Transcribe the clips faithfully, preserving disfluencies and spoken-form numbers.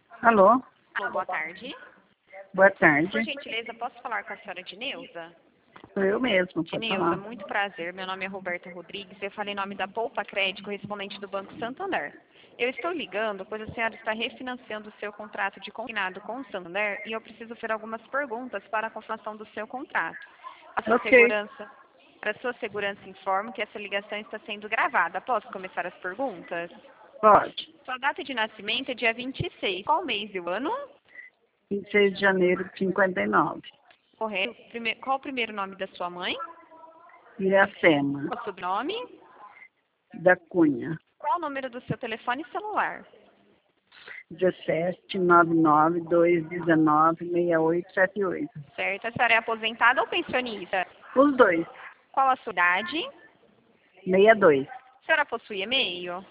Alô? Alô, boa tarde. Boa Por tarde. gentileza, posso falar com a senhora Dineuza? Sou eu mesmo, pode Dineuza, falar. muito prazer. Meu nome é Roberta Rodrigues. Eu falei em nome da Poupa Crédito, correspondente do Banco Santander. Eu estou ligando, pois a senhora está refinanciando o seu contrato de consignado com o Santander e eu preciso fazer algumas perguntas para a confirmação do seu contrato. A sua Ok. segurança, para sua segurança, informo que essa ligação está sendo gravada. Posso começar as perguntas? Pode. Sua data de nascimento é dia vinte e seis. Qual mês e o ano? vinte e seis de janeiro de cinquenta e nove. Correto. Prime- Qual o primeiro nome da sua mãe? Iracema, Qual o sobrenome? da Cunha. Qual o número do seu telefone celular? dezessete, nove nove, dois um nove, seis oito sete oito. Certo. A senhora é aposentada ou pensionista? Os dois. Qual a sua idade? sessenta e dois. A senhora possui e-mail?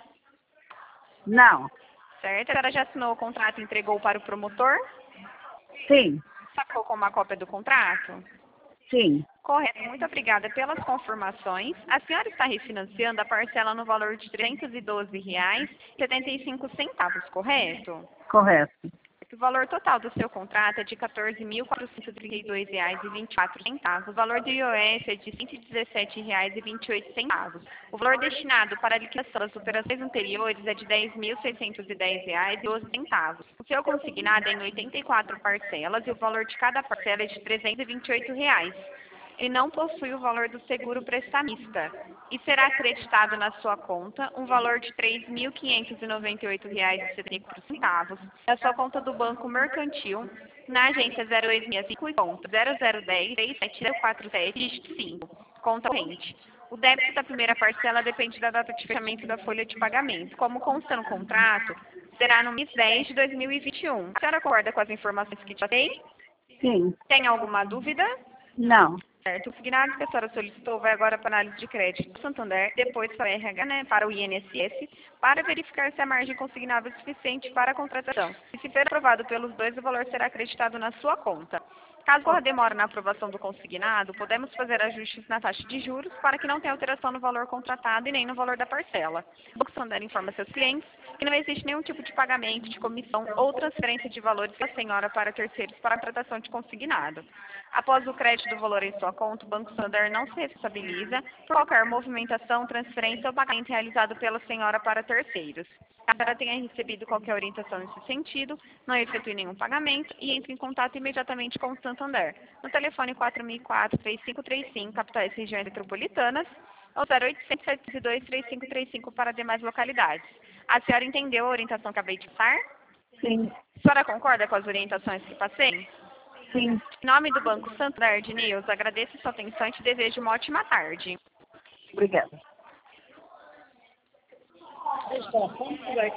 Não. Certo. A senhora já assinou o contrato e entregou para o promotor? Sim. Sacou com uma cópia do contrato? Sim. Correto. Muito obrigada pelas confirmações. A senhora está refinanciando a parcela no valor de trezentos e doze reais e setenta e cinco centavos, correto? Correto. O valor total do seu contrato é de quatorze mil quatrocentos e trinta e dois reais e vinte e quatro centavos. O valor do I O S é de cento e dezessete reais e vinte e oito centavos. O valor destinado para a liquidação das operações anteriores é de dez mil seiscentos e dez reais e doze centavos. O seu consignado é em oitenta e quatro parcelas e o valor de cada parcela é de trezentos e vinte e oito reais. Ele não possui o valor do seguro prestamista e será acreditado na sua conta um valor de três mil quinhentos e noventa e oito reais e setenta e quatro centavos na sua conta do Banco Mercantil, na agência zero dois seis cinco e conta zero zero um zero, três sete zero quatro sete, dígito cinco, conta corrente. O débito da primeira parcela depende da data de fechamento da folha de pagamento. Como consta no contrato, será no mês dez de dois mil e vinte e um. A senhora concorda com as informações que te dei? Sim. Tem alguma dúvida? Não. Certo. O consignado que a senhora solicitou vai agora para a análise de crédito do Santander, depois para o R H, né, para o I N S S, para verificar se a margem consignável é suficiente para a contratação. E se for aprovado pelos dois, o valor será acreditado na sua conta. Caso ocorra demora na aprovação do consignado, podemos fazer ajustes na taxa de juros para que não tenha alteração no valor contratado e nem no valor da parcela. O Banco Santander informa seus clientes que não existe nenhum tipo de pagamento de comissão ou transferência de valores da senhora para terceiros para a tratação de consignado. Após o crédito do valor em sua conta, o Banco Santander não se responsabiliza por qualquer movimentação, transferência ou pagamento realizado pela senhora para terceiros. Caso a senhora tenha recebido qualquer orientação nesse sentido, não efetue nenhum pagamento e entre em contato imediatamente com o Santander, no telefone quatro mil e quatro, três cinco três cinco, capitais e regiões metropolitanas, ou zero oitocentos, sete dois, três cinco três cinco para demais localidades. A senhora entendeu a orientação que acabei de passar? Sim. A senhora concorda com as orientações que passei? Sim. Em nome do Banco Santander de News, agradeço sua atenção e te desejo uma ótima tarde. Obrigada.